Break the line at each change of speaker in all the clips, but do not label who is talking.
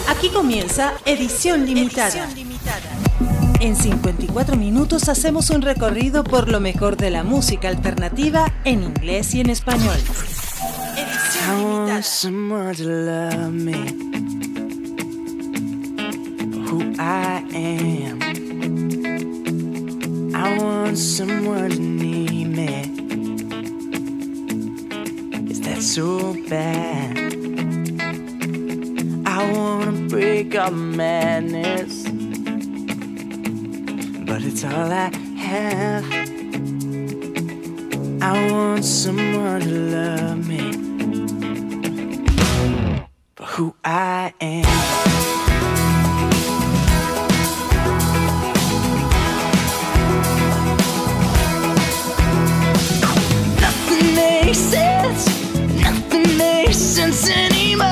Aquí comienza Edición Limitada. En 54 minutos hacemos un recorrido por lo mejor de la música alternativa en inglés y en español. Edición Limitada.
Someone to love me for who I am. I want someone to need me. Is that so bad? I wanna break all madness, but it's all I have. I want someone to love me for who I am. Nothing makes sense anymore.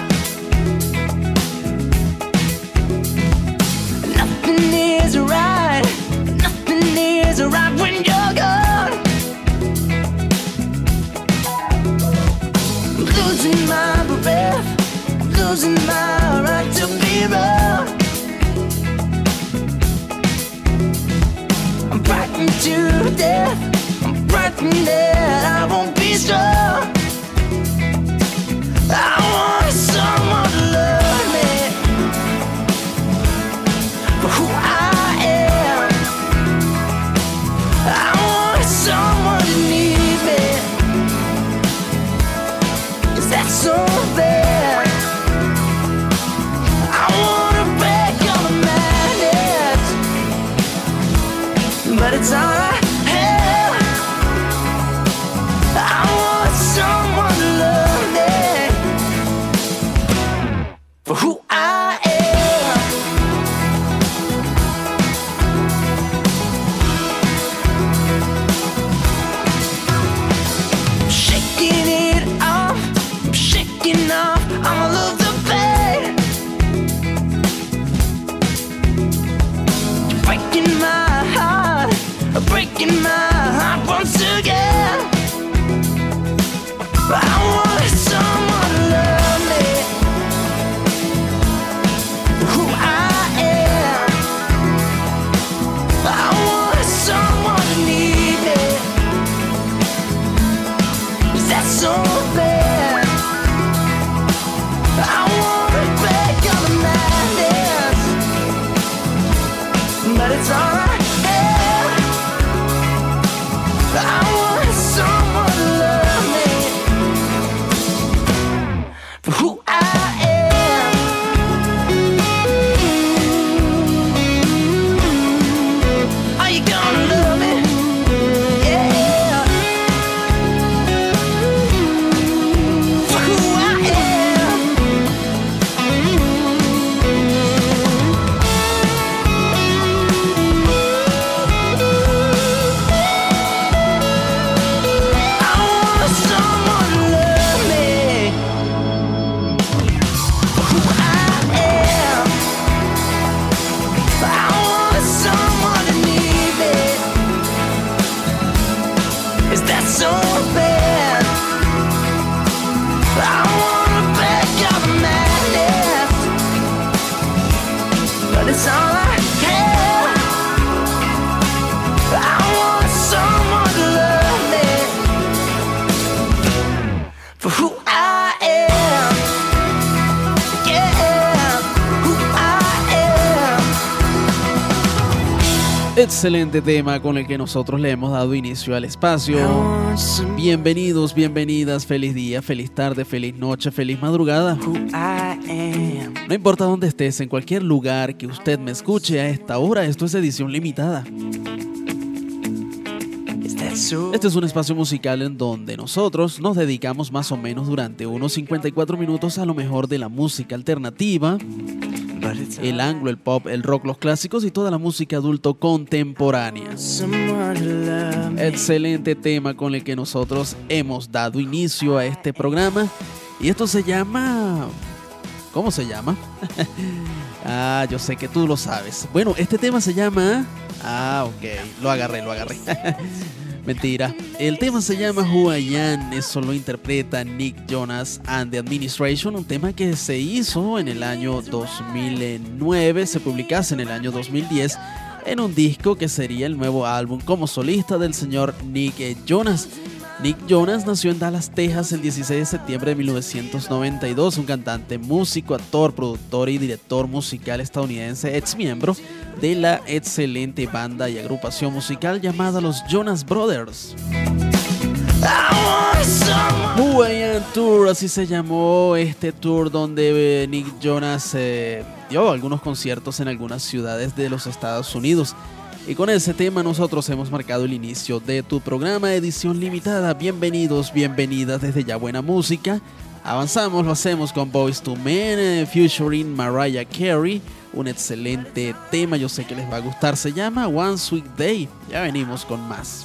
Nothing is right when you're gone. I'm losing my breath, losing my right to be wrong. I'm frightened to death, I'm frightened that I won't be strong. I want someone to love me for who I am. I want someone to need me. Is that so bad? I wanna break all the madness, but it's all I have. I want someone to love me for who I am. I'm shaking it off, I'm shaking off all of the pain. Breaking my heart once again. I want someone to love me for who I am. I want someone to need me. Is that so bad? I wanna break all the madness, but it's all I have. I want someone to love me for who I am. Are you gonna love me? Yeah. For who I am. I want someone to love me for who I am. I want someone to need me. Is that so bad? I wanna break all the madness, but it's all I have. I want someone to love me for who I am. Yeah, who I am.
Excelente tema con el que nosotros le hemos dado inicio al espacio. Bienvenidos, bienvenidas, feliz día, feliz tarde, feliz noche, feliz madrugada.
Who I am.
No importa dónde estés, en cualquier lugar que usted me escuche a esta hora, esto es Edición Limitada.
Is that so?
Este es un espacio musical en donde nosotros nos dedicamos más o menos durante unos 54 minutos a lo mejor de la música alternativa,
But it's
el anglo, el pop, el rock, los clásicos y toda la música adulto contemporánea.
someone to love me.
Excelente tema con el que nosotros hemos dado inicio a este programa. Y esto se llama... ¿Cómo se llama? Yo sé que tú lo sabes. Bueno, este tema se llama... ok, lo agarré. Mentira. El tema se llama Who I Am, eso lo interpreta Nick Jonas and the Administration, un tema que se hizo en el año 2009, se publicase en el año 2010 en un disco que sería el nuevo álbum como solista del señor Nick Jonas. Nick Jonas nació en Dallas, Texas, el 16 de septiembre de 1992, un cantante, músico, actor, productor y director musical estadounidense, ex miembro de la excelente banda y agrupación musical llamada los Jonas Brothers. Who I Am Tour, así se llamó este tour donde Nick Jonas dio algunos conciertos en algunas ciudades de los Estados Unidos. Y con ese tema nosotros hemos marcado el inicio de tu programa edición limitada. Bienvenidos, bienvenidas desde Ya Buena Música. Avanzamos, lo hacemos con Boyz II Men, featuring Mariah Carey. Un excelente tema, yo sé que les va a gustar. Se llama One Sweet Day. Ya venimos con más.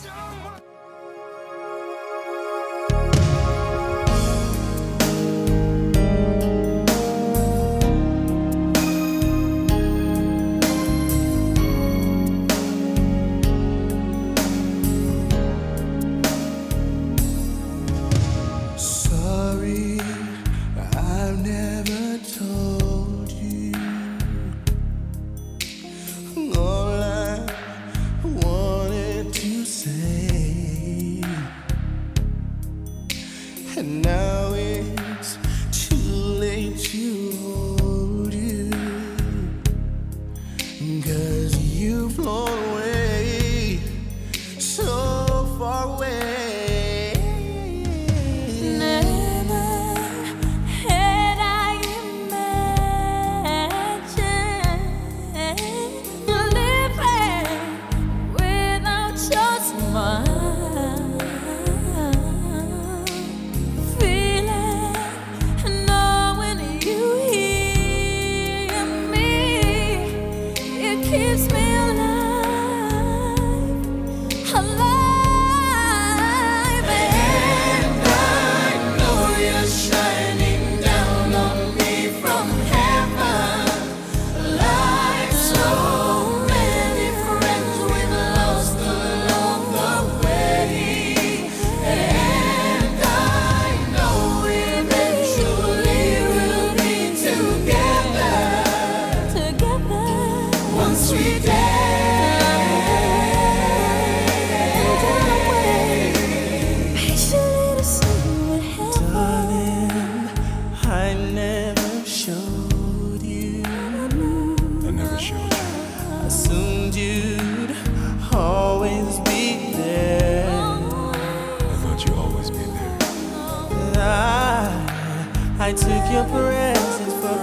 I took your presence for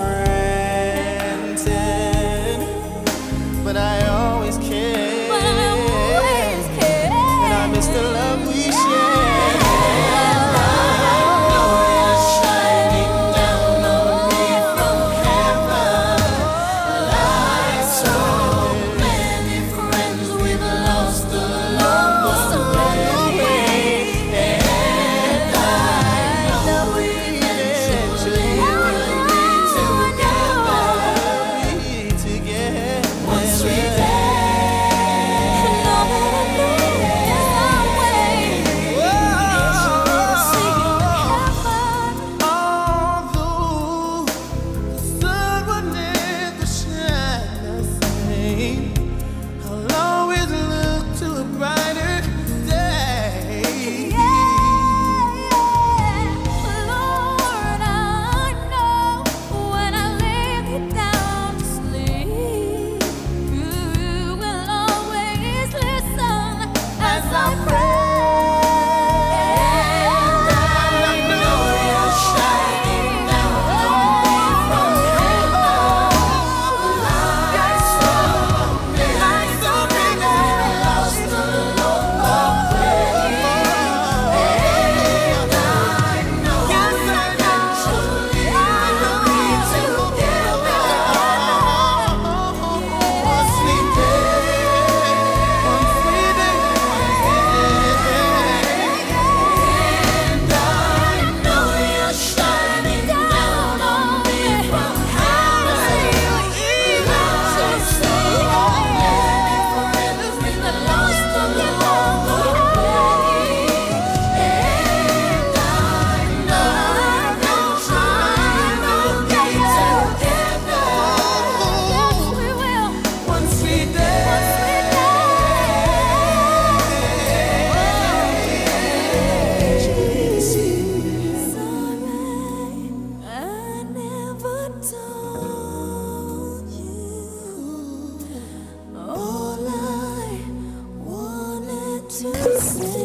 granted, but I always cared, and I miss the love we shared.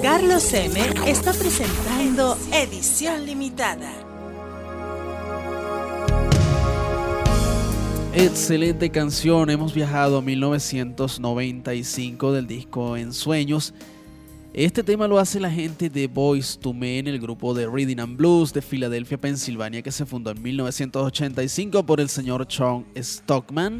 Carlos M está presentando Edición Limitada.
Excelente canción, hemos viajado a 1995 del disco Ensueños. Este tema lo hace la gente de Boyz II Men, el grupo de Rhythm and Blues de Filadelfia, Pensilvania, que se fundó en 1985 por el señor Sean Stockman.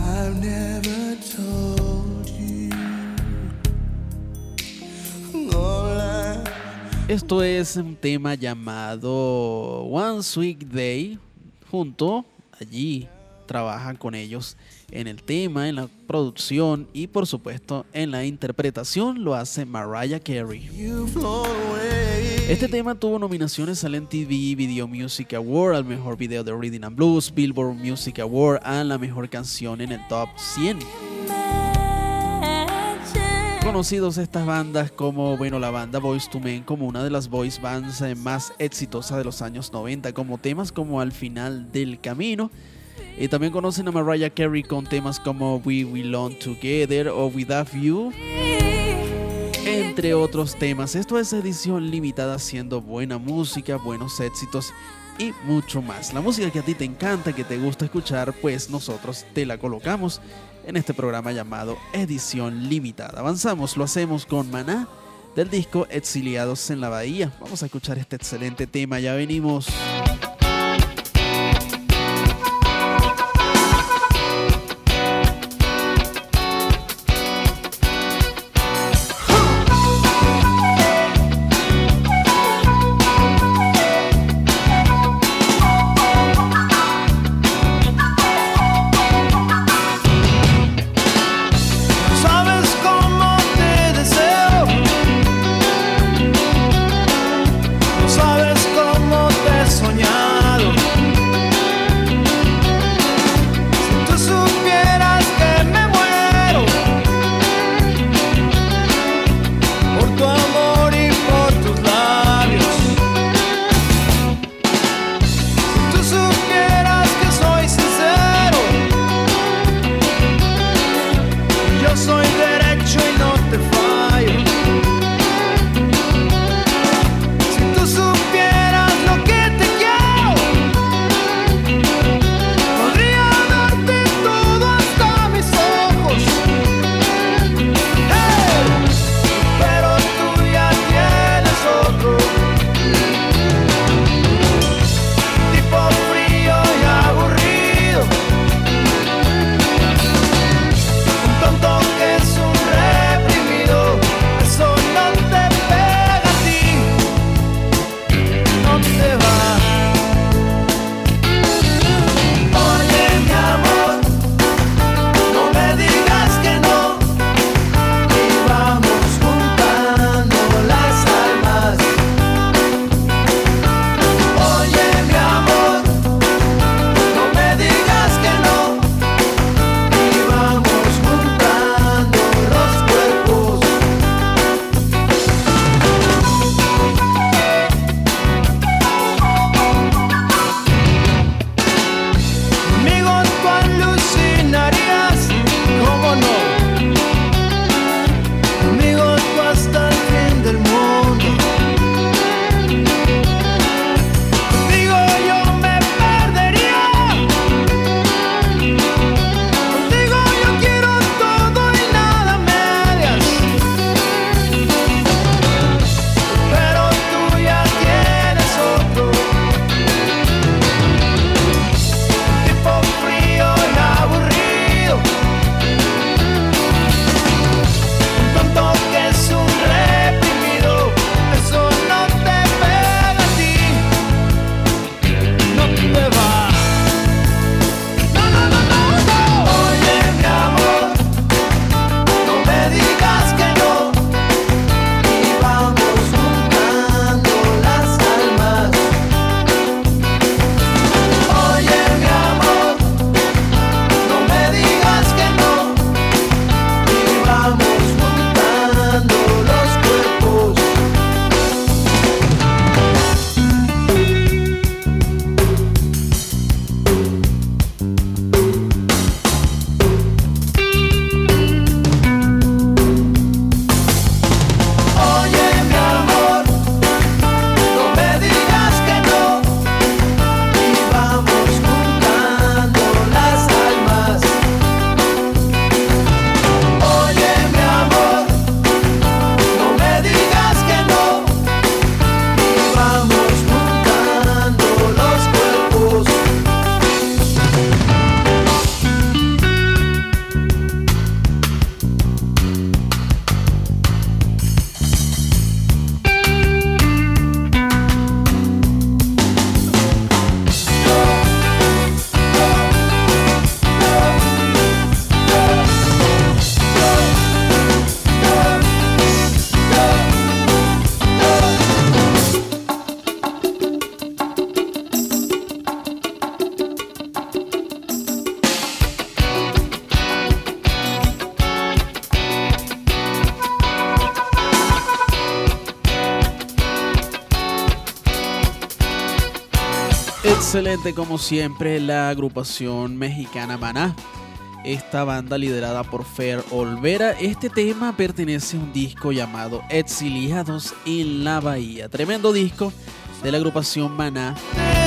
Esto es un tema llamado One Sweet Day. Allí trabajan con ellos en el tema, en la producción y por supuesto en la interpretación lo hace Mariah Carey. Este tema tuvo nominaciones al MTV Video Music Award, al mejor video de Rhythm and Blues, Billboard Music Award, a la mejor canción en el Top 100. Conocidos estas bandas como, la banda Boyz II Men como una de las boys bands más exitosas de los años 90, como temas como Al Final del Camino. También conocen a Mariah Carey con temas como We Belong Together o Without You, entre otros temas. Esto es edición limitada, haciendo buena música, buenos éxitos y mucho más. La música que a ti te encanta, que te gusta escuchar, pues nosotros te la colocamos en este programa llamado Edición Limitada. Avanzamos, lo hacemos con Maná del disco Exiliados en la Bahía. Vamos a escuchar este excelente tema, ya venimos.
Soñar
Excelente como siempre la agrupación mexicana Maná. Esta banda liderada por Fer Olvera. Este tema pertenece a un disco llamado Exiliados en la Bahía. Tremendo disco de la agrupación Maná.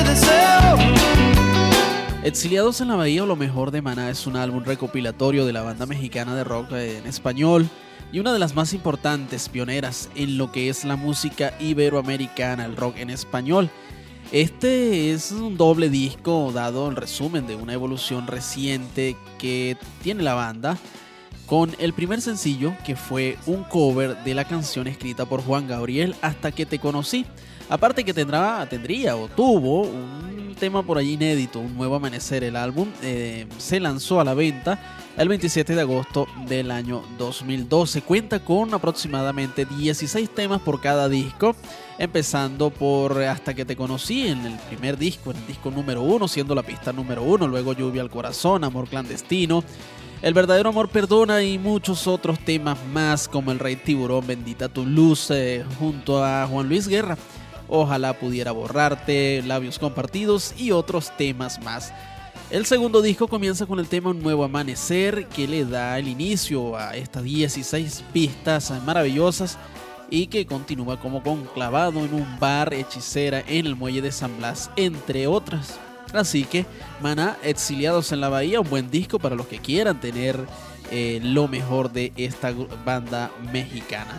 Exiliados en la Bahía o Lo Mejor de Maná es un álbum recopilatorio de la banda mexicana de rock en español y una de las más importantes pioneras en lo que es la música iberoamericana, el rock en español. Este es un doble disco dado el resumen de una evolución reciente que tiene la banda, con el primer sencillo que fue un cover de la canción escrita por Juan Gabriel, Hasta que te conocí. Aparte que tuvo un tema por allí inédito, Un Nuevo Amanecer. El álbum se lanzó a la venta el 27 de agosto del año 2012. Cuenta con aproximadamente 16 temas por cada disco, empezando por Hasta que te conocí en el primer disco, en el disco número 1, siendo la pista número 1, luego Lluvia al Corazón, Amor Clandestino, El Verdadero Amor Perdona y muchos otros temas más como El Rey Tiburón, Bendita tu Luz, junto a Juan Luis Guerra, Ojalá pudiera borrarte, Labios compartidos y otros temas más. El segundo disco comienza con el tema Un Nuevo Amanecer, que le da el inicio a estas 16 pistas maravillosas y que continúa como conclavado en un bar, Hechicera en el muelle de San Blas, entre otras. Así que Maná, Exiliados en la Bahía, un buen disco para los que quieran tener lo mejor de esta banda mexicana.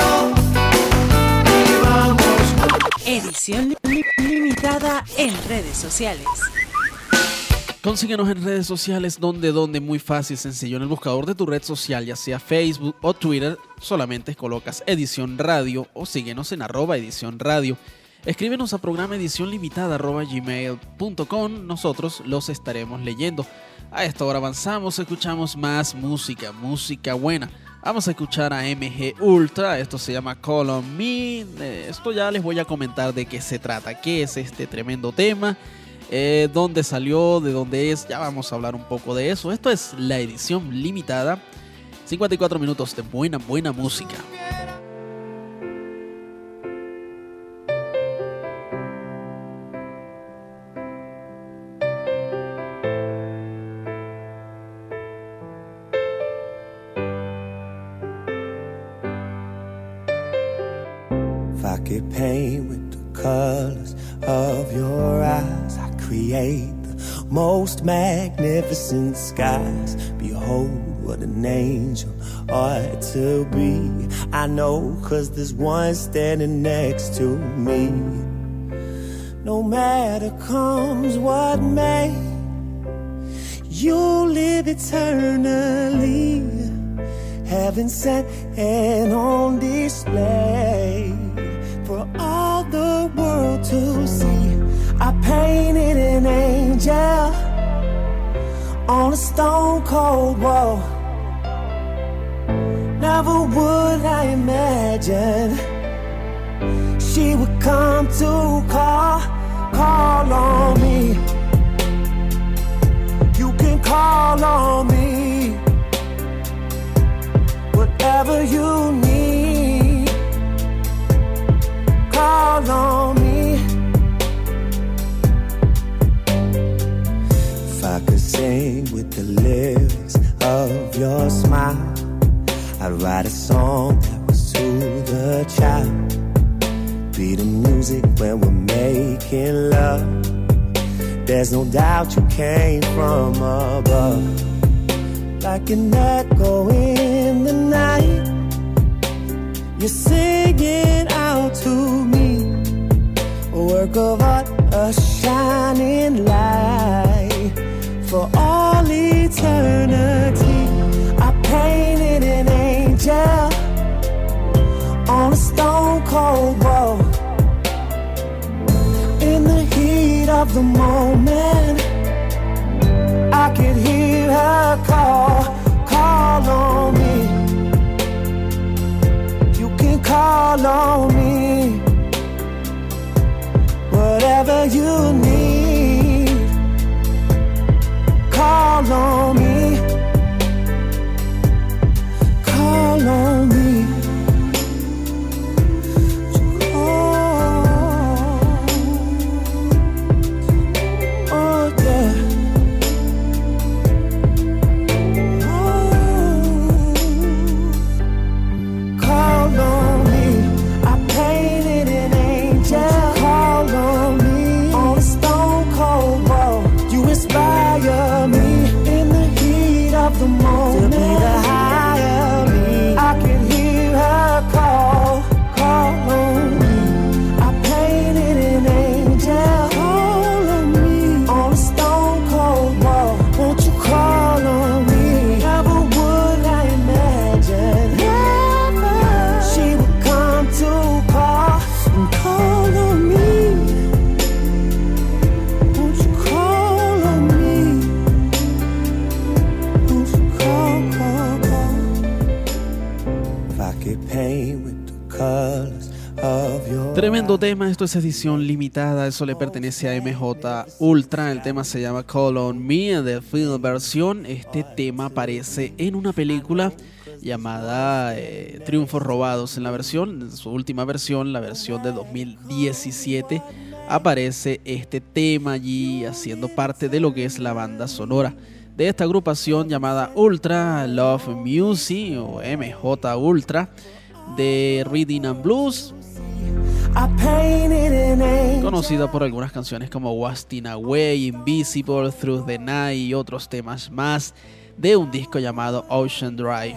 Edición limitada en redes sociales.
Consíguenos en redes sociales, donde muy fácil, sencillo. En el buscador de tu red social, ya sea Facebook o Twitter, solamente colocas Edición Radio o síguenos en @Edición Radio. Escríbenos a programa edicionlimitada@gmail.com. Nosotros los estaremos leyendo. A esta hora avanzamos, escuchamos más música buena. Vamos a escuchar a MG Ultra, esto se llama Call on Me. Esto ya les voy a comentar de qué se trata, qué es este tremendo tema, dónde salió, de dónde es, ya vamos a hablar un poco de eso. Esto es la edición limitada, 54 minutos de buena música.
If I could paint with the colors of your eyes, I create the most magnificent skies. Behold what an angel ought to be. I know 'cause there's one standing next to me. No matter comes what may, you live eternally, heaven sent and on display for all the world to see. I painted an angel on a stone cold wall. Never would I imagine she would come to call on me. You can call on me, whatever you need. Call on me. If I could sing with the lyrics of your smile, I'd write a song that would soothe the child. Be the music when we're making love. There's no doubt you came from above. Like an echo in the night, you're singing out to me. A work of art, a shining light for all eternity. I painted an angel on a stone cold wall. In the heat of the moment, I could hear her call on me. You can call on me, whatever you need. Call on me. Call on me. of the moment, to be the higher me. I can hear her call on me. I painted an angel, call on me. On a stone cold wall, won't you call on me? Never would I imagine, never, she would come to call and call on me. Won't you call on me? Won't you call? If I could paint with the colors of your
Tremendo tema, esto es edición limitada, eso le pertenece a MJ Ultra, el tema se llama Call on Me, de film versión. Este tema aparece en una película llamada Triunfos Robados. En la versión, en su última versión, la versión de 2017, aparece este tema allí haciendo parte de lo que es la banda sonora de esta agrupación llamada Ultra Love Music o MJ Ultra, de Rhythm and Blues, conocida por algunas canciones como Wasting Away, Invisible, Through the Night y otros temas más, de un disco llamado Ocean Drive.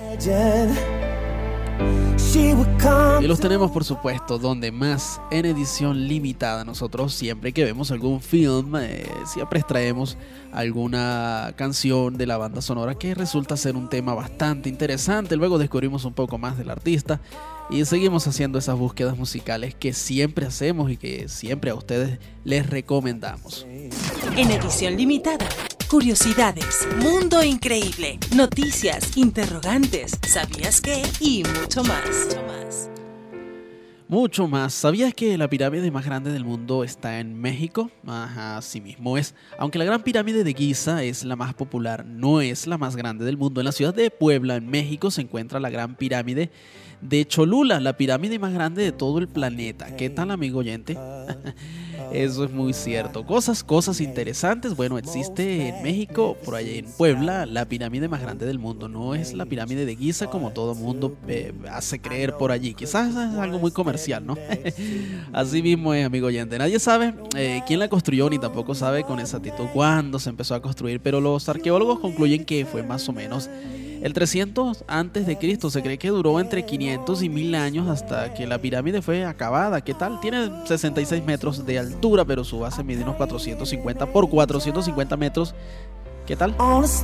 Y los tenemos, por supuesto, donde más, en edición limitada. Nosotros siempre que vemos algún film, siempre extraemos alguna canción de la banda sonora que resulta ser un tema bastante interesante. Luego descubrimos un poco más del artista y seguimos haciendo esas búsquedas musicales que siempre hacemos y que siempre a ustedes les recomendamos.
En edición limitada, curiosidades, mundo increíble, noticias, interrogantes, ¿sabías qué? Y mucho más.
Mucho más. ¿Sabías que la pirámide más grande del mundo está en México? Ajá, así mismo es. Aunque la Gran Pirámide de Giza es la más popular, no es la más grande del mundo. En la ciudad de Puebla, en México, se encuentra la Gran Pirámide de Cholula, la pirámide más grande de todo el planeta. ¿Qué tal, amigo oyente? Eso es muy cierto. Cosas interesantes. Bueno, existe en México, por allá en Puebla, la pirámide más grande del mundo. No es la pirámide de Giza como todo el mundo hace creer por allí. Quizás es algo muy comercial, ¿no? Así mismo es, amigo oyente. Nadie sabe quién la construyó, ni tampoco sabe con exactitud cuándo se empezó a construir, pero los arqueólogos concluyen que fue más o menos el 300 antes de Cristo. Se cree que duró entre 500 y 1000 años hasta que la pirámide fue acabada. ¿Qué tal? Tiene 66 metros de altura, pero su base mide unos 450 por 450 metros. ¿Qué tal?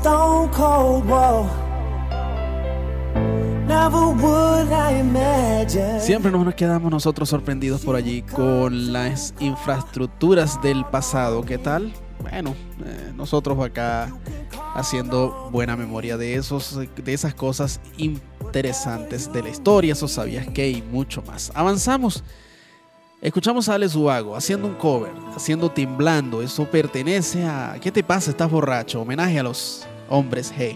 Siempre nos quedamos nosotros sorprendidos por allí con las infraestructuras del pasado. ¿Qué tal? Bueno, nosotros acá haciendo buena memoria de esas cosas interesantes de la historia, eso sabías que y mucho más. Avanzamos. Escuchamos a Alex Ubago haciendo un cover, haciendo Timblando. Eso pertenece a ¿Qué te pasa? ¿Estás borracho? Homenaje a los hombres G.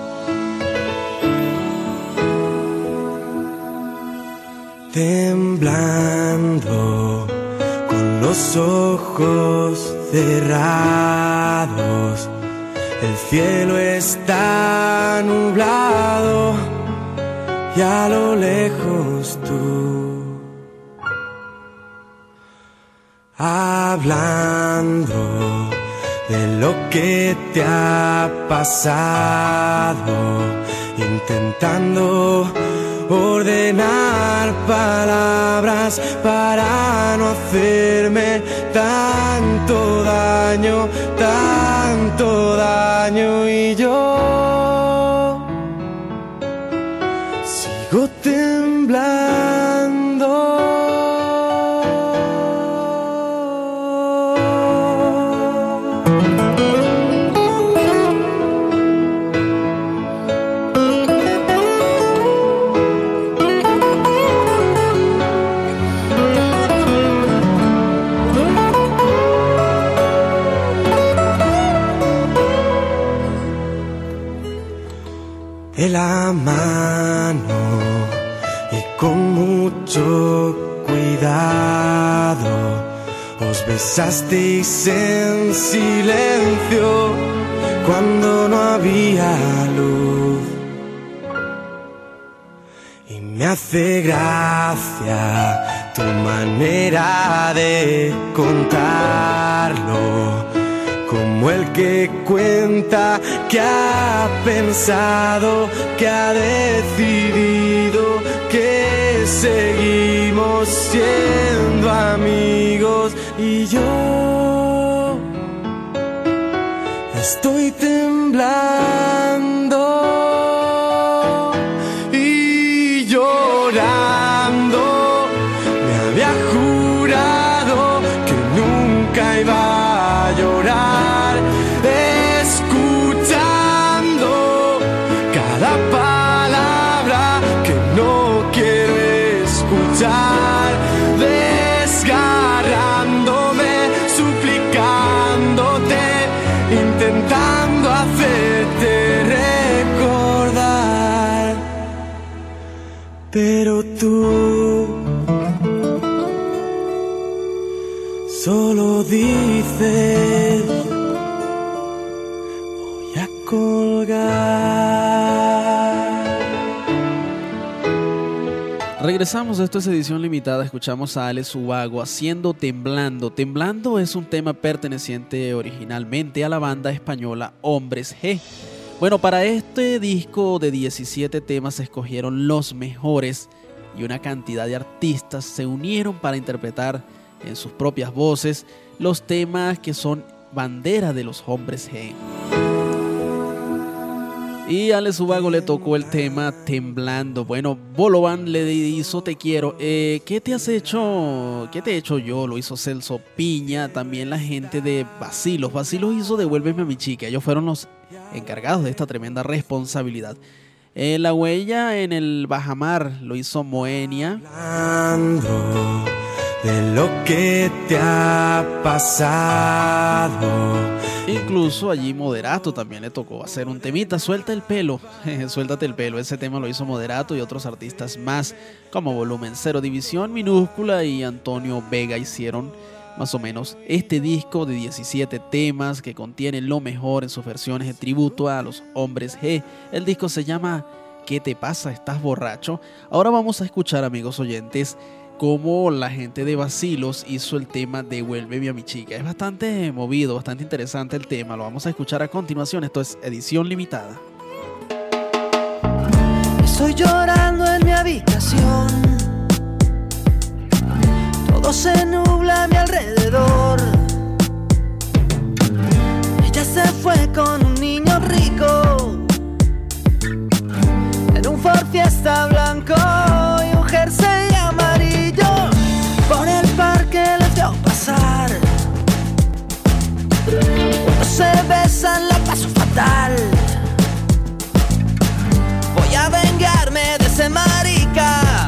Temblando, con los ojos cerrados, el cielo está nublado y a lo lejos tú, hablando de lo que te ha pasado, intentando ordenar palabras para no hacerme tanto daño, y yo sigo temblando. De la mano y con mucho cuidado os besasteis en silencio cuando no había luz. Y me hace gracia tu manera de contarlo, como el que cuenta que ha pensado, que ha decidido que seguimos siendo amigos. Y yo estoy temblando y llorando. Me había jurado que nunca iba a llorar, escuchando cada palabra que no quiero escuchar, desgarrándome, suplicándote, intentando hacerte recordar. Pero tú solo dices: voy a colgar.
Regresamos, esto es edición limitada. Escuchamos a Alex Ubago haciendo Temblando. Temblando es un tema perteneciente originalmente a la banda española Hombres G. Bueno, para este disco de 17 temas se escogieron los mejores y una cantidad de artistas se unieron para interpretar en sus propias voces los temas que son bandera de los Hombres G. Y a Alex Ubago le tocó el tema Temblando. Bueno, Bolovan le hizo Te Quiero. ¿Qué te has hecho? ¿Qué te he hecho yo? Lo hizo Celso Piña, también la gente de Bacilos. Bacilos hizo Devuélveme a mi chica. Ellos fueron los encargados de esta tremenda responsabilidad. La Huella en el Bajamar lo hizo Moenia.
De lo que te ha pasado.
Incluso allí Moderato también le tocó hacer un temita, Suelta el pelo, suéltate el pelo. Ese tema lo hizo Moderato y otros artistas más como Volumen Cero, División Minúscula y Antonio Vega hicieron más o menos este disco de 17 temas que contiene lo mejor en sus versiones de tributo a los Hombres G. El disco se llama ¿Qué te pasa? ¿Estás borracho? Ahora vamos a escuchar, amigos oyentes, cómo la gente de Bacilos hizo el tema Devuélveme a mi chica. Es bastante movido, bastante interesante el tema. Lo vamos a escuchar a continuación. Esto es edición limitada.
Estoy llorando en mi habitación, todo se nubla a mi alrededor. Ella se fue con un niño rico en un Ford Fiesta blanco y un jersey amarillo. Por el parque les vio pasar, cuando se besan la paso fatal. Voy a vengarme de ese marica,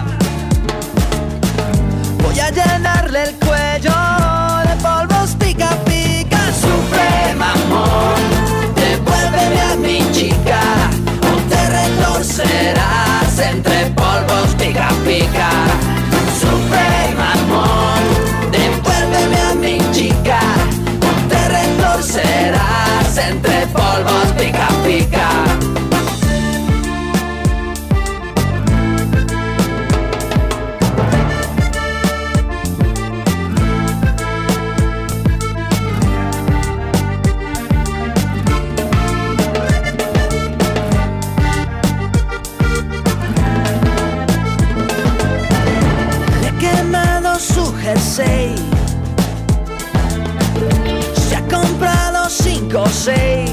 voy a llenarle el cuello de polvos pica pica. Supremo amor, devuélveme a mi chica, o te retorcerás entre polvos pica pica. Supremo amor, devuélveme a mi chica, o te retorcerás entre polvos pica pica. Jersey, se ha comprado 5 o 6.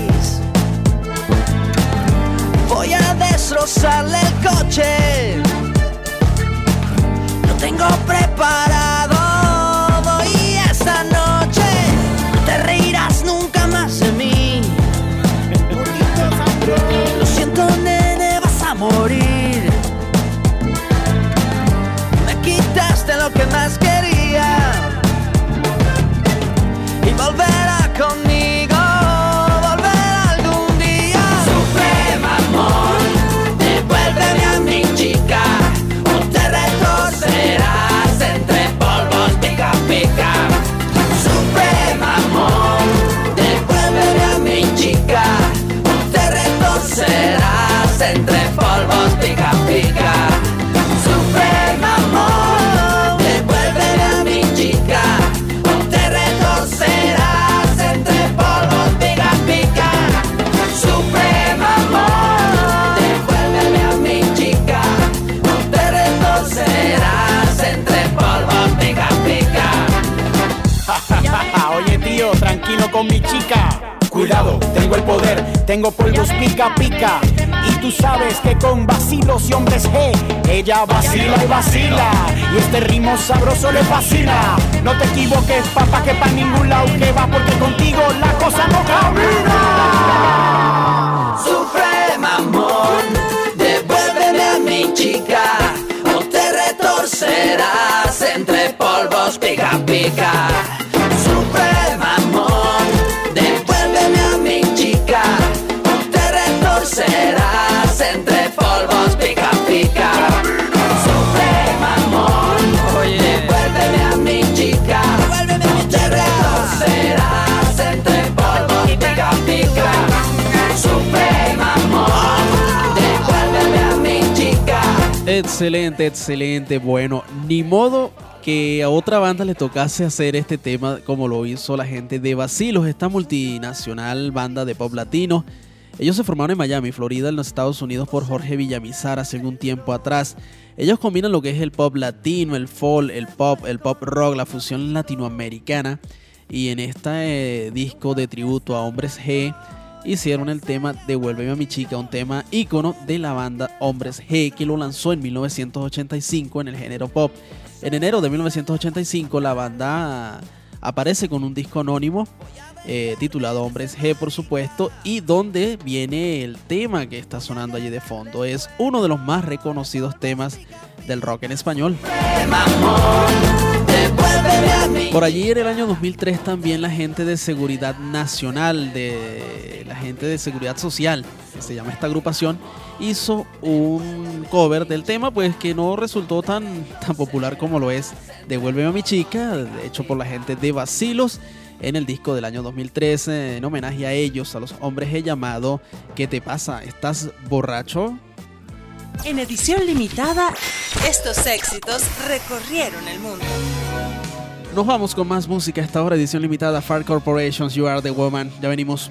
Voy a destrozarle el coche, lo tengo preparado. Voy esta noche, no te reirás nunca más de mí. Lo siento, nene, vas a morir. Me quitaste lo que más quería y volverá conmigo, volverá algún día. Supremo amor, devuélveme a mi chica, o te retorcerás entre polvos pica pica. Supremo amor, devuélveme a mi chica, o te retorcerás entre polvos pica pica. Supremo amor, devuélveme a mi chica, o te retorcerás entre polvos pica pica. Supremo
Cuidado, tengo el poder, tengo polvos pica pica. Y tú sabes que con vacilos y hombres G, ella vacila y vacila. Y este ritmo sabroso le fascina. No te equivoques, papá, que pa' ningún lado que va, porque contigo la cosa no camina.
Suprema amor, devuélveme a mi chica, o te retorcerás entre polvos pica pica. Suprema amor, devuélveme a mi chica, o te retorcerás entre polvos pica pica. Suprema amor, devuélveme a mi chica, o te retorcerás entre polvos pica pica. Suprema amor, devuélveme a mi chica.
Excelente, excelente. Bueno, ni modo que a otra banda le tocase hacer este tema como lo hizo la gente de Vacilos, esta multinacional banda de pop latino. Ellos se formaron en Miami, Florida, en los Estados Unidos, por Jorge Villamizar hace algún tiempo atrás. Ellos combinan lo que es el pop latino, el folk, el pop rock, la fusión latinoamericana. Y en este disco de tributo a Hombres G, hicieron el tema Devuélveme a mi chica, un tema ícono de la banda Hombres G, que lo lanzó en 1985 en el género pop. En enero de 1985 la banda aparece con un disco anónimo titulado Hombres G, por supuesto, y donde viene el tema que está sonando allí de fondo. Es uno de los más reconocidos temas del rock en español. Por allí en el año 2003 también la gente de Seguridad Nacional, de la gente de Seguridad Social, que se llama esta agrupación, hizo un cover del tema, pues que no resultó tan popular como lo es Devuélveme a mi chica, hecho por la gente de Vacilos en el disco del año 2013, en homenaje a ellos, a los Hombres G, llamado ¿Qué te pasa? ¿Estás borracho?
En edición limitada, estos éxitos recorrieron el mundo.
Nos vamos con más música a esta hora, edición limitada, Far Corporations, You Are the Woman. Ya venimos.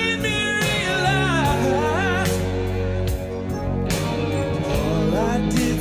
I did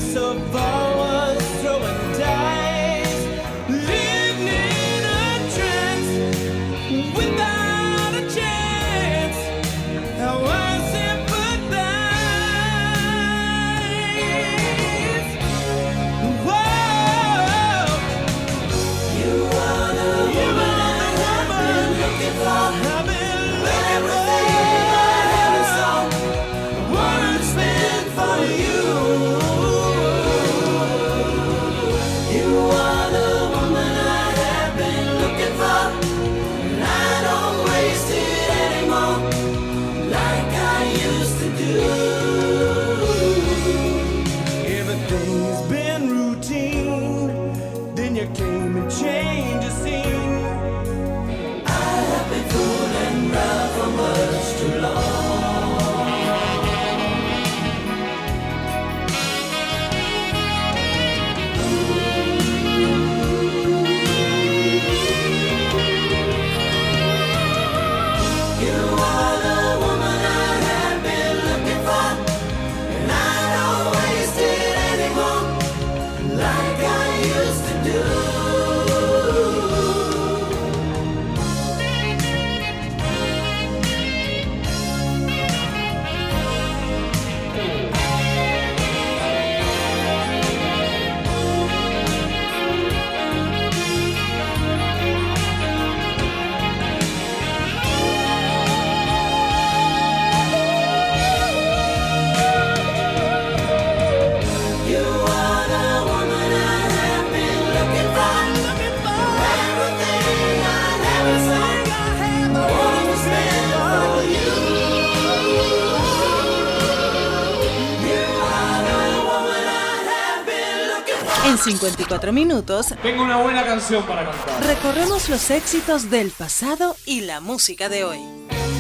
En 54 minutos,
tengo una buena canción para cantar.
Recorremos los éxitos del pasado y la música de hoy.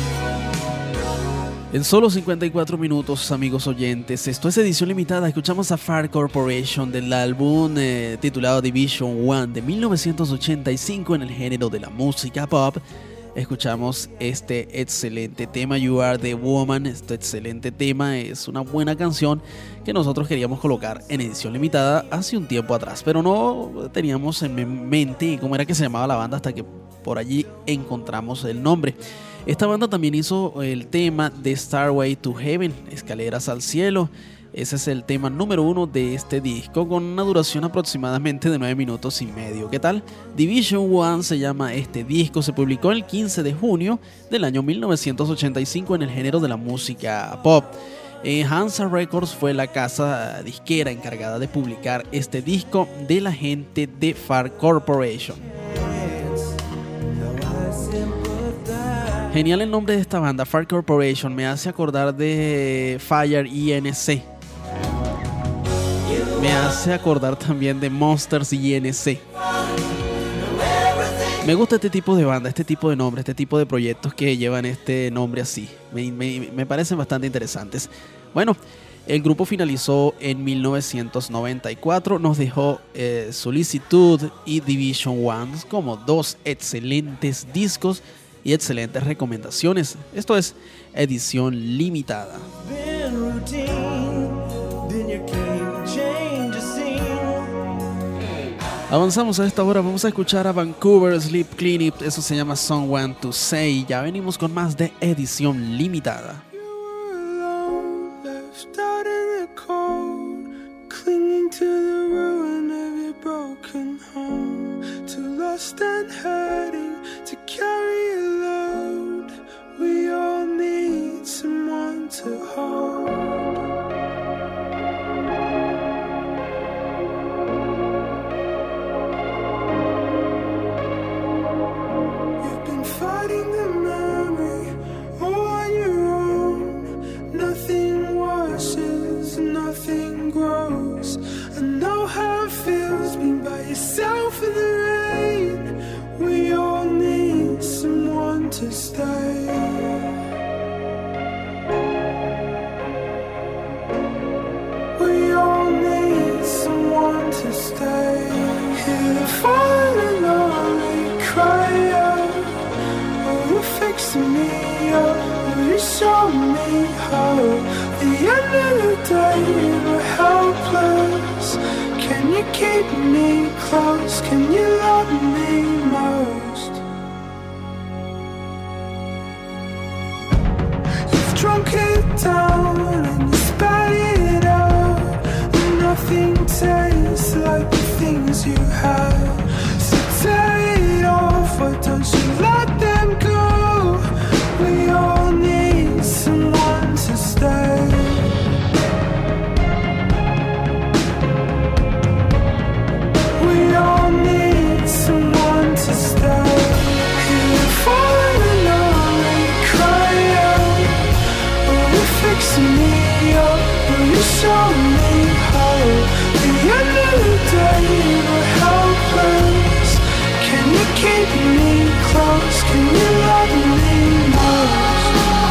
En solo 54 minutos, amigos oyentes, esto es edición limitada. Escuchamos a Far Corporation del álbum titulado Division 1 de 1985 en el género de la música pop. Escuchamos este excelente tema, You Are the Woman. Este excelente tema es una buena canción que nosotros queríamos colocar en edición limitada hace un tiempo atrás, pero no teníamos en mente cómo era que se llamaba la banda hasta que por allí encontramos el nombre. Esta banda también hizo el tema de Starway to Heaven, Escaleras al Cielo. Ese es el tema número 1 de este disco, con una duración aproximadamente de 9 minutos y medio. ¿Qué tal? Division 1 se llama este disco, se publicó el 15 de junio del año 1985 en el género de la música pop. Hansa Records fue la casa disquera encargada de publicar este disco de la gente de Far Corporation. Genial el nombre de esta banda, Far Corporation, me hace acordar de Fire INC. Me hace acordar también de Monsters INC. Me gusta este tipo de banda, este tipo de nombre, este tipo de proyectos que llevan este nombre así. Me parecen bastante interesantes. Bueno, el grupo finalizó en 1994. Nos dejó Solitude y Division 1 como dos excelentes discos y excelentes recomendaciones. Esto es edición limitada. Avanzamos a esta hora, vamos a escuchar a Vancouver Sleep Clinic, eso se llama Someone to Say. Ya venimos con más de edición limitada.
We all need someone to hold. You've been fighting the memory all on your own. Nothing washes, nothing grows. I know how it feels being by yourself in the rain. We all need someone to stay. We all need someone to stay. Hear the falling lonely cry out. Oh, you're fixing me up. Oh, you show me how. The end of the day, we're helpless. Can you keep me close? Can you love me most? You've drunk it down and you spat it out. Nothing tastes like the things you had. So tear it off, why don't you let them go? We all need someone to stay. We all need someone to stay. Here falling lonely cry out. Oh, you're fixing me up. Oh, you show me how. The end of the day, we're helpless. Can you keep me close? Can you love me most?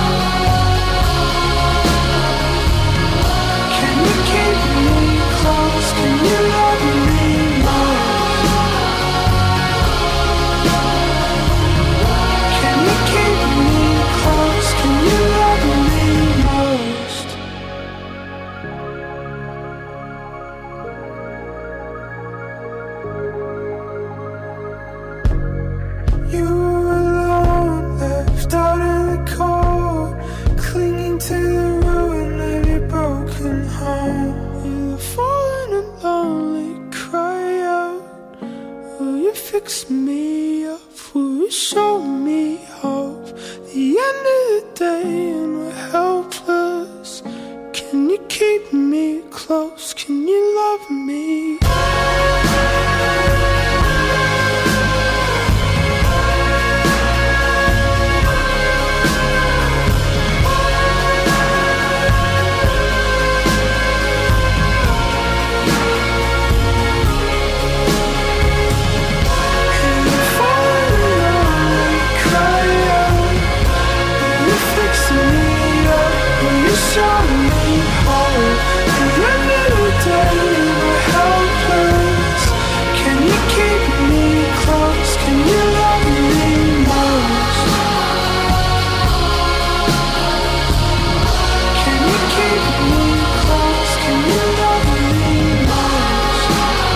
Can you keep me close? Can you love me most? Can you keep me close? Can you love me most? You were alone, left out in the cold, clinging to the ruin of your broken home. You're falling and lonely, cry out. Will you fix me up? Will you show me hope? The end of the day and we're helpless. Can you keep me close? Can you love me? show me home. And every day we're helpless. Can you keep me close? Can you love me most? Can you keep me close? Can you love me most?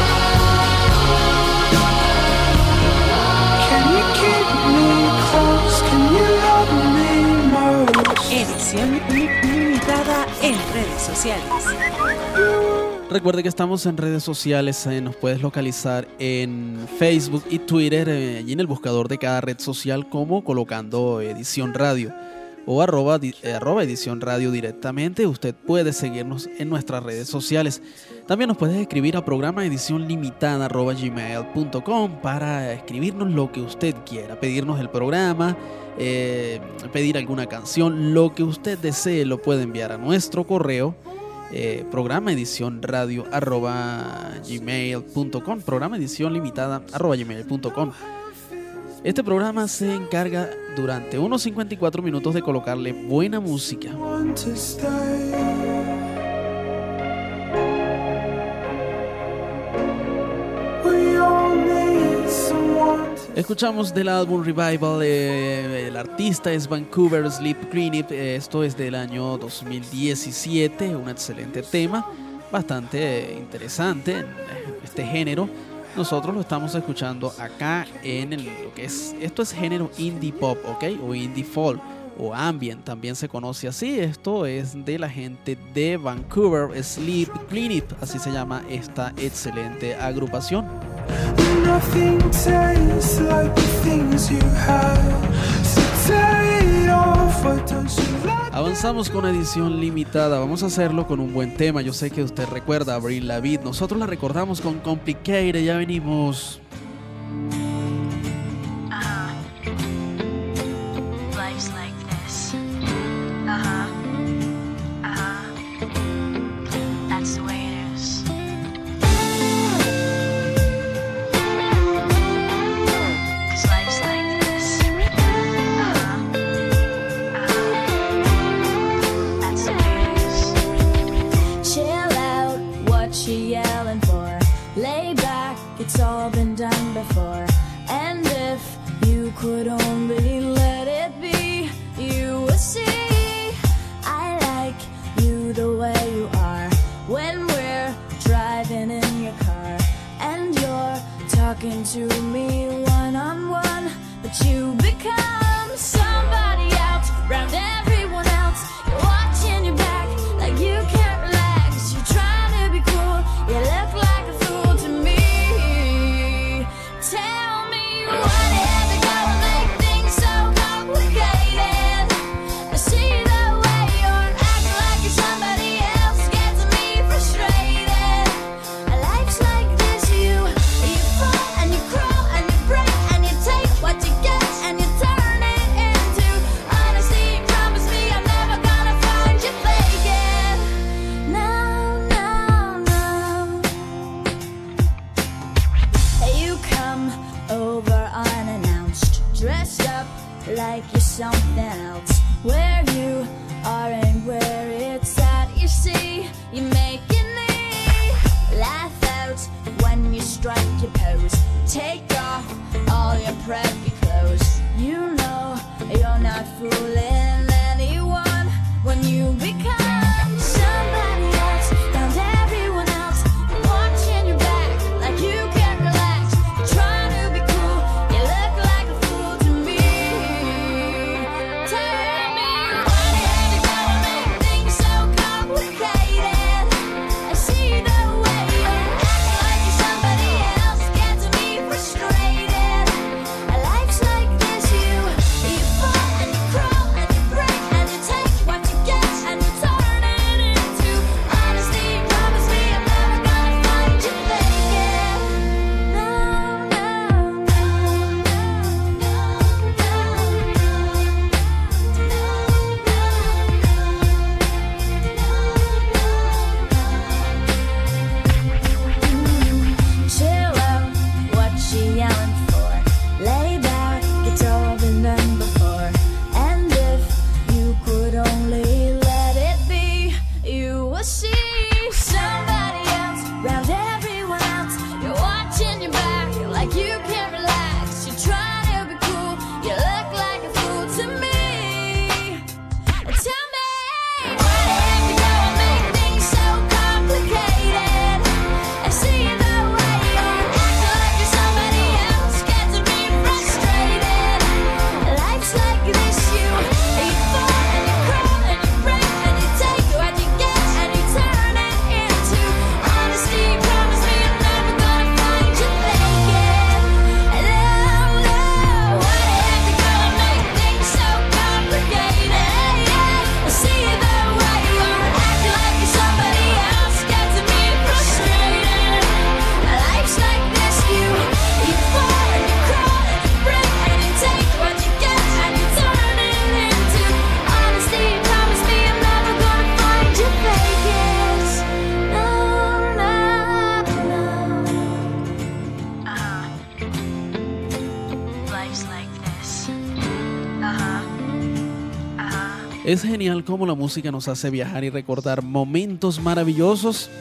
Can you keep me close? Can you love me most?
Edición limitada en redes sociales.
Recuerde que estamos en redes sociales, nos puedes localizar en Facebook y Twitter, allí en el buscador de cada red social como colocando Edición Radio o arroba Edición Radio directamente. Usted puede seguirnos en nuestras redes sociales. También nos puedes escribir a programa edicionlimitada@gmail.com para escribirnos lo que usted quiera, pedirnos el programa, pedir alguna canción, lo que usted desee lo puede enviar a nuestro correo. Programa edición radio @gmail.com, programa edición limitada @gmail.com. Este programa se encarga durante unos 54 minutos de colocarle buena música.
Want to stay. We all need someone to
Escuchamos del álbum Revival, el artista es Vancouver Sleep Clinic, esto es del año 2017, un excelente tema, bastante interesante en este género. Nosotros lo estamos escuchando acá en lo que es, esto es género indie pop, ¿ok? O indie folk o ambient, también se conoce así. Esto es de la gente de Vancouver Sleep Clinic, así se llama esta excelente agrupación.
nothing tastes like the things you have. So take it off, why don't you let
Avanzamos con edición limitada. Vamos a hacerlo con un buen tema. Yo sé que usted recuerda a Avril Lavigne. Nosotros la recordamos con Complicated. Ya venimos.
Life's like this. That's the way it is. Cause life's like this. That's the way it is.
Chill out, what you yelling for? Lay back, it's all been done before. And if you could only let it be, you would see I like you the way you are. When we're driving in your car and you're talking to me one-on-one, but you become somebody else around everyone else. You're watching your back like you can't relax. You're trying to be cool, you look like a fool to me. Tell me what is it gonna make things so complicated? I see the way you're acting like you're somebody else, gets me frustrated. Life's like this, you fall and you crawl and you break and you take what you get and you turn it into honesty. Promise me I'm never gonna find you faking. No, no, no. You come over unannounced, dressed up like you're something else. Where you are and where it's at, you see, you're making me laugh out when you strike your pose. Take off all your preppy clothes. You know you're not fooling anyone when you become somebody else around everyone else. You're watching your back like you can't relax. You're trying to be cool, you look like a fool to me. Tell me what is it gonna make things so complicated? I see the way you're acting like you're somebody else, gets me frustrated. I like
Es genial cómo la música nos hace viajar y recordar momentos maravillosos.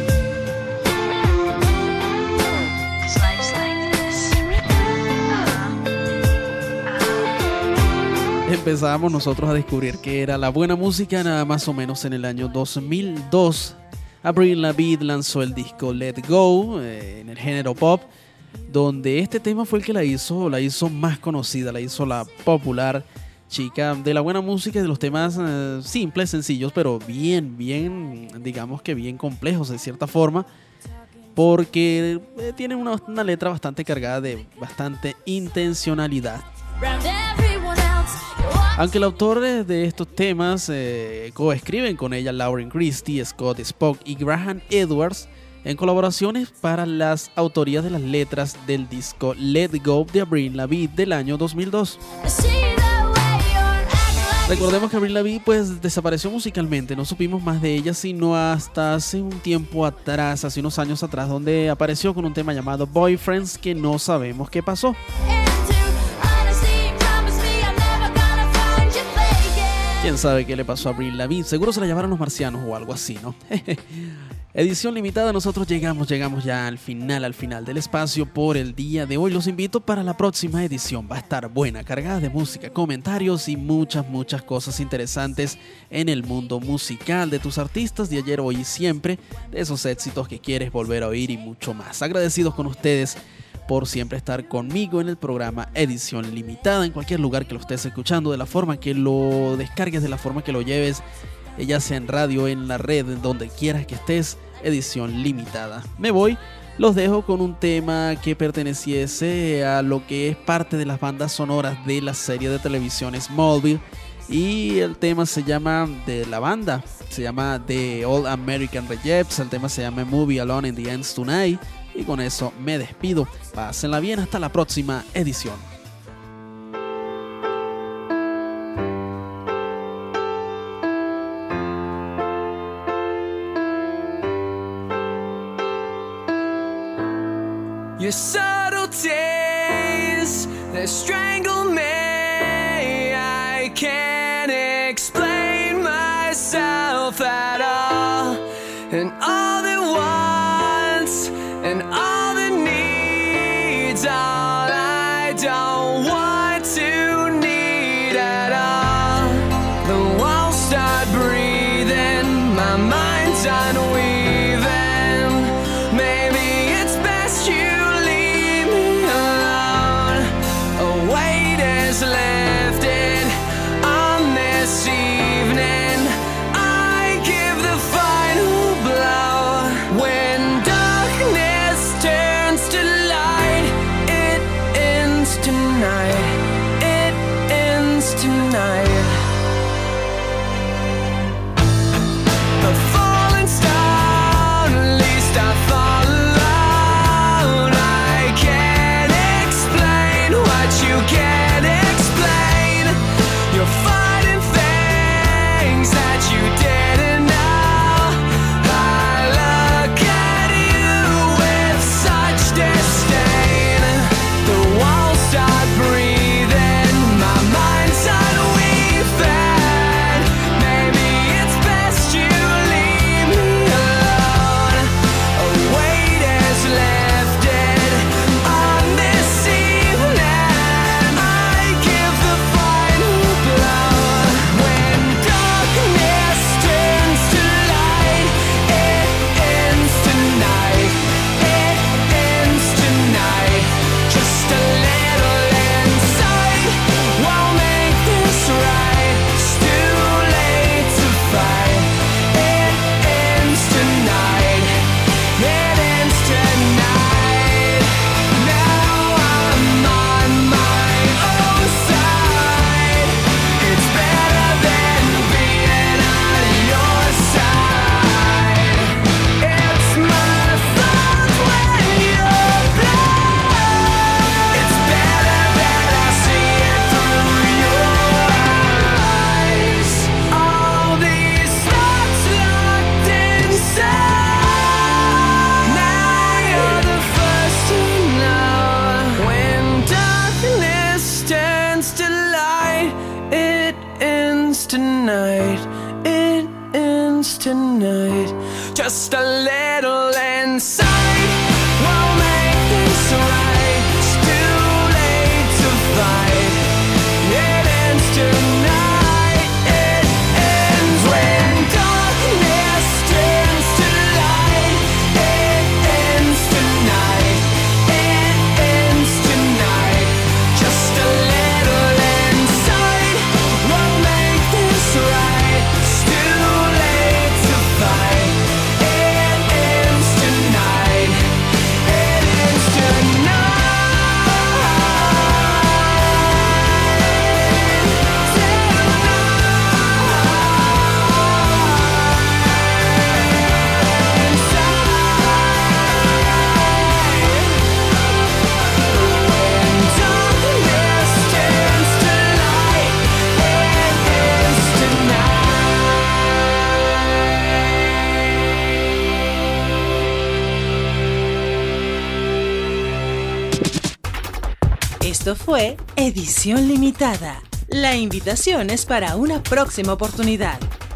Empezamos nosotros a descubrir que era la buena música nada más o menos en el año 2002. Avril Lavigne lanzó el disco Let Go en el género pop, donde este tema fue el que la hizo más conocida, la hizo la popular chica de la buena música y de los temas simples, sencillos, pero bien, digamos que bien complejos de cierta forma, porque tiene una letra bastante cargada de bastante intencionalidad. Aunque el autor de estos temas coescriben con ella Lauren Christie, Scott Spock y Graham Edwards en colaboraciones para las autorías de las letras del disco Let Go de Avril Lavigne del año 2002. Recordemos que Avril Lavigne pues desapareció musicalmente, no supimos más de ella sino hasta hace un tiempo atrás, hace unos años atrás, donde apareció con un tema llamado Boyfriends que no sabemos qué pasó. ¿Quién sabe qué le pasó a Avril Lavigne? Seguro se la llevaron los marcianos o algo así, ¿no? Edición limitada, nosotros llegamos ya al final del espacio por el día de hoy. Los invito para la próxima edición. Va a estar buena, cargada de música, comentarios y muchas cosas interesantes en el mundo musical de tus artistas de ayer, hoy y siempre, de esos éxitos que quieres volver a oír y mucho más. Agradecidos con ustedes por siempre estar conmigo en el programa Edición Limitada, en cualquier lugar que lo estés escuchando, de la forma que lo descargues, de la forma que lo lleves, ya sea en radio, en la red, donde quieras que estés. Edición Limitada. Me voy, los dejo con un tema que perteneciese a lo que es parte de las bandas sonoras de la serie de televisión Smallville, y el tema se llama, de la banda, se llama The All American Rejects. El tema se llama Movie Alone in the Ends Tonight. Y con eso me despido. Pásenla bien, hasta la próxima edición.
Your subtleties, they strangle me. I can't explain myself at all. And all the wants and all the needs, all I don't want to need at all. The walls start breathing, my mind's unweaving. Maybe it's best you leave me alone. A weight is lifted on this evening. I give the final blow. When darkness turns to light, it ends tonight. It ends tonight. A falling star
tonight. It ends tonight. Just a little insight will make this right. It's too late to fight. It ends tonight. It ends when darkness turns to light. It ends tonight. It ends tonight. Just a little insight will make this right. It's too late to fight. It ends tonight. It ends tonight.
Esto fue Edición Limitada. La invitación es para una próxima oportunidad.